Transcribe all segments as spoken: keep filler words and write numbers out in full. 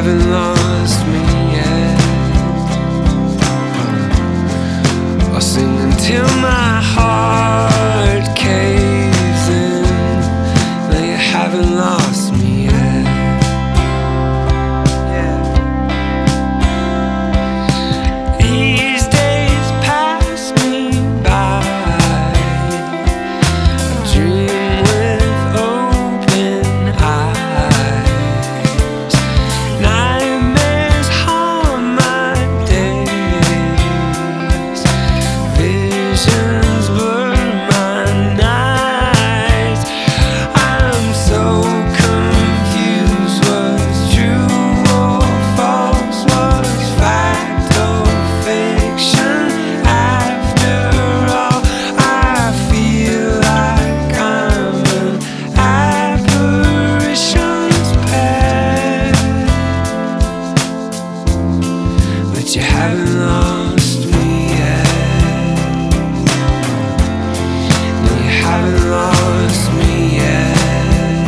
haven't lost me yet. I'll sing until my heart caves in. No, you haven't lost me yet. Yeah. These days pass me by. I dream with open eyes. Nightmares haunt my days. Visions blur my nights. I'm so confused. What's true or false? What's fact or fiction? After all, I feel like I'm an apparition's pet. But you haven't lost me yet. No, you haven't lost me yet.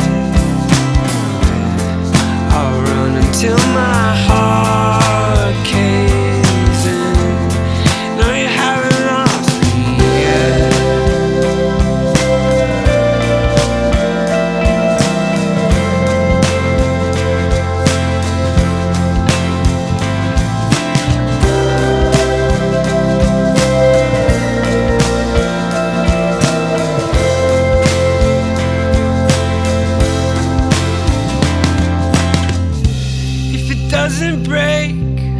I'll run until my heart caves in. No, you haven't lost me yet. If it doesn't break,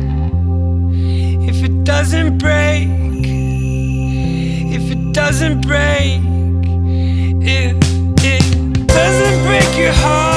if it doesn't break, if it doesn't break, if it doesn't break your heart.